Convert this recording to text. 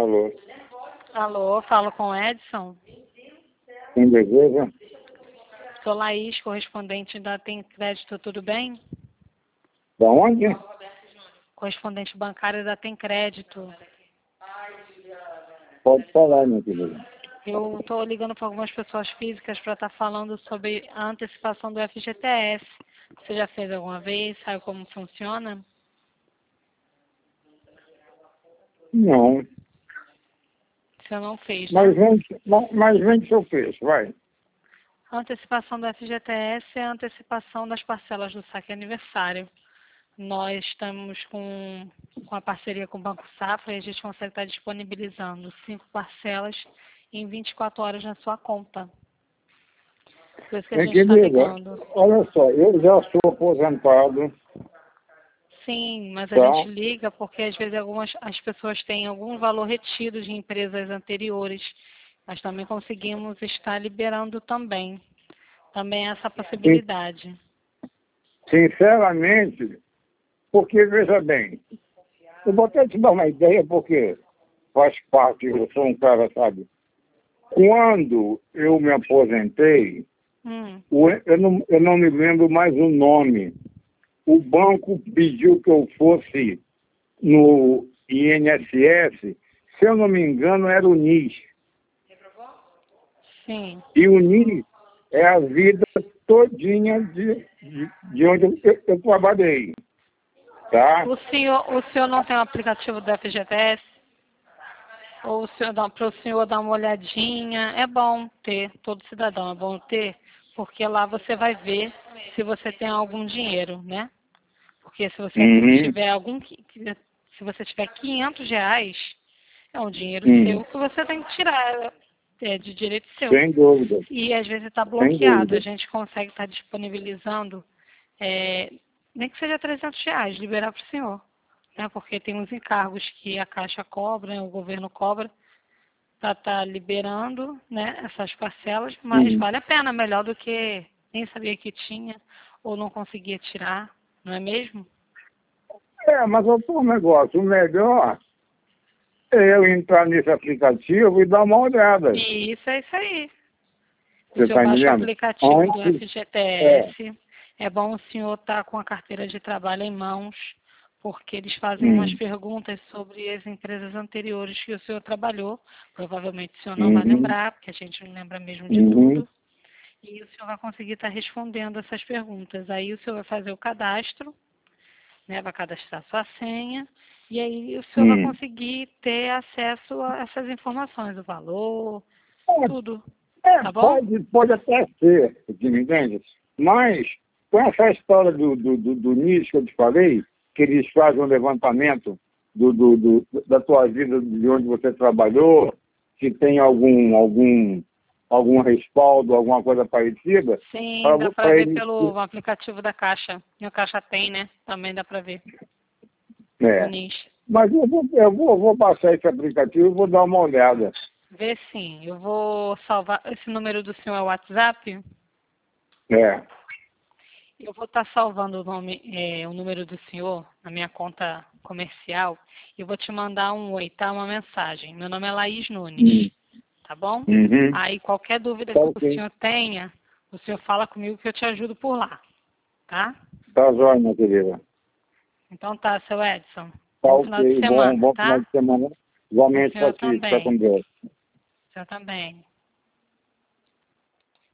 Alô. Alô, falo com o Edson. Quem deseja? Sou Laís, correspondente da Tem Crédito, tudo bem? Da onde? Correspondente bancária da Tem Crédito. Pode falar, minha querida. Eu estou ligando para algumas pessoas físicas para estar falando sobre a antecipação do FGTS. Você já fez alguma vez? Sabe como funciona? Não. Você não fez, né? Mas vende seu peixe, vai. A antecipação do FGTS é a antecipação das parcelas do saque aniversário. Nós estamos com a parceria com o Banco Safra e a gente consegue estar disponibilizando 5 parcelas em 24 horas na sua conta. Por isso que a Minha gente está querida, ligando. olha só, eu já sou aposentado. Sim, mas a Tá. gente liga porque às vezes as pessoas têm algum valor retido de empresas anteriores. Nós também conseguimos estar liberando também. Também essa possibilidade. Sinceramente, porque, veja bem, eu vou até te dar uma ideia, porque faz parte, eu sou um cara, sabe? Quando eu me aposentei, eu não me lembro mais o nome. O banco pediu que eu fosse no INSS, se eu não me engano, era o NIS. Sim. E o NIS é a vida todinha de onde eu trabalhei. Tá? O senhor não tem o aplicativo do FGTS? Ou o senhor para o senhor dar uma olhadinha? É bom ter, todo cidadão é bom ter, porque lá você vai ver se você tem algum dinheiro, né? Porque se você tiver se você tiver R$ 500, é um dinheiro seu que você tem que tirar, é de direito seu. Sem dúvida. E às vezes está bloqueado, a gente consegue estar disponibilizando, nem que seja R$ 300, liberar para o senhor. Né? Porque tem uns encargos que a Caixa cobra, né? O governo cobra, para estar liberando, né, essas parcelas, mas vale a pena, melhor do que nem sabia que tinha ou não conseguia tirar, não é mesmo? Mas outro negócio, o melhor é eu entrar nesse aplicativo e dar uma olhada. E isso é isso aí. O Você senhor está baixa o entendendo? aplicativo do FGTS, é bom o senhor estar com a carteira de trabalho em mãos, porque eles fazem umas perguntas sobre as empresas anteriores que o senhor trabalhou. Provavelmente o senhor não vai lembrar, porque a gente não lembra mesmo de tudo. E o senhor vai conseguir estar respondendo essas perguntas. Aí o senhor vai fazer o cadastro, né, vai cadastrar sua senha, e aí o senhor vai conseguir ter acesso a essas informações, o valor, tudo. Tá bom? Pode até ser, você me entende? Mas, com essa história do NIS que eu te falei, que eles fazem um levantamento da tua vida, de onde você trabalhou, se tem algum respaldo, alguma coisa parecida. Sim, dá para ver pelo aplicativo da Caixa. E a Caixa tem, né? Também dá para ver. O NIS. Mas eu vou baixar esse aplicativo e vou dar uma olhada. Vê sim. Eu vou salvar. Esse número do senhor é o WhatsApp? Eu vou estar salvando o número do senhor na minha conta comercial e vou te mandar um oi, tá? Uma mensagem. Meu nome é Laís Nunes, tá bom? Aí qualquer dúvida que o senhor tenha, o senhor fala comigo que eu te ajudo por lá, tá? Tá jóia, minha querida. Então tá, seu Edson. Tá, Bom final de semana, bom tá? final de semana. Igualmente para ti, fica com Deus. O senhor também.